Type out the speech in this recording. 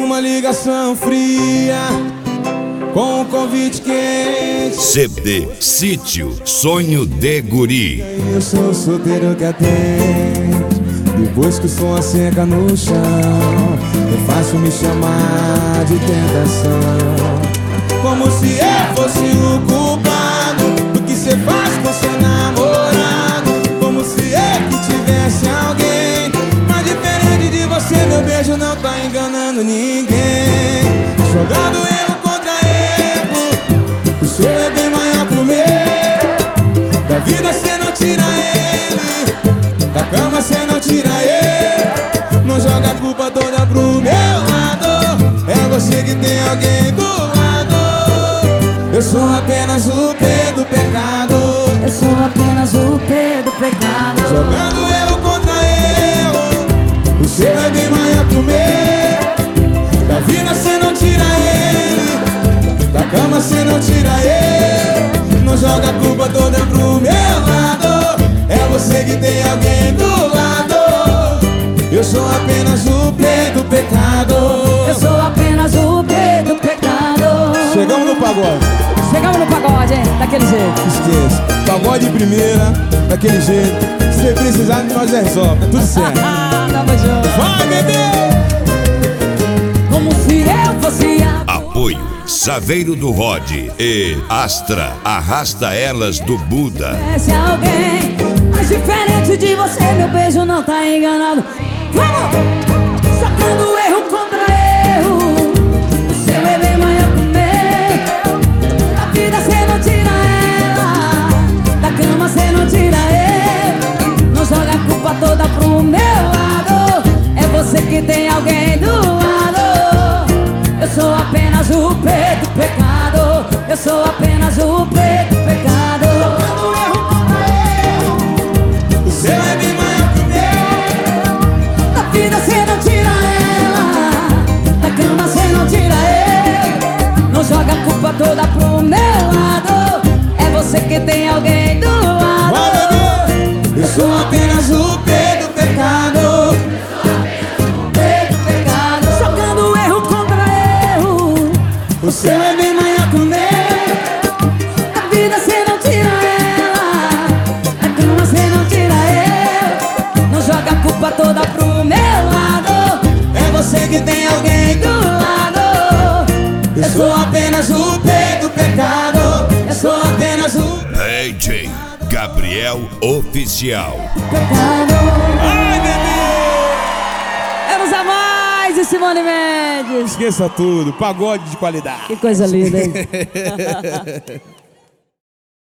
uma ligação fria com um convite quente. CD Sítio Sonho de Guri. Eu sou o solteiro que atende depois que o som seca no chão. É fácil me chamar de tentação, como se eu fosse o culpado do que cê faz com seu namorado. Como se eu que tivesse alguém, mas diferente de você, meu beijo não tá enganando ninguém. Jogando erro contra erro, o seu é bem maior que o meu. Da vida cê não tira ele, da cama cê não tira ele. Não joga a culpa toda pro meu lado, é você que tem alguém do lado. Eu sou apenas o P do pecado, eu sou apenas o P do pecado. jogando erro contra erro, o seu é bem maior que o meu. Da vida cê não tira ele, da cama cê não tira ele. Não joga a culpa toda pro meu lado, é você que tem alguém do lado. Eu sou apenas o P do pecado, eu sou apenas o P do pecado. Chegamos no pagode. Chegamos no pagode, hein? Daquele jeito. Esqueça, pagode de primeira, daquele jeito. Se você precisar, nós resolve, tudo certo. Tamo junto. Vai, bebê! Como se eu fosse a... Apoio Saveiro do Rod e Astra Arrasta Elas do Buda. Tivesse alguém, mas diferente de você, meu beijo não tá enganado. Vamos! Sacando erro contra erro, o seu é bem maior que o meu. Da vida cê não tira ela, da cama cê não tira ele. Não joga a culpa toda pro meu lado, é você que tem alguém do lado. Eu sou apenas o P do pecado, eu sou apenas o P do pecado. Sacando erro contra erro, O seu é bem maior que o meu. da vida cê não tira ela, da cama cê não tira ele. Não joga a culpa toda pro meu lado, é você que tem alguém do lado. Vai, bebê! Eu sou apenas o P do pecado, P do pecado. Jogando erro contra erro, o seu é bem maior que o meu. da vida cê não tira ela, da cama cê não tira ele. Não joga a culpa toda pro meu lado, É você que tem alguém do lado. Eu sou apenas o P do pecado, eu sou apenas o... DJ Gabriel Oficial. pecado. Ai, bebê! Vamos a mais, e Simone Mendes. Esqueça tudo, pagode de qualidade. Que coisa linda, hein?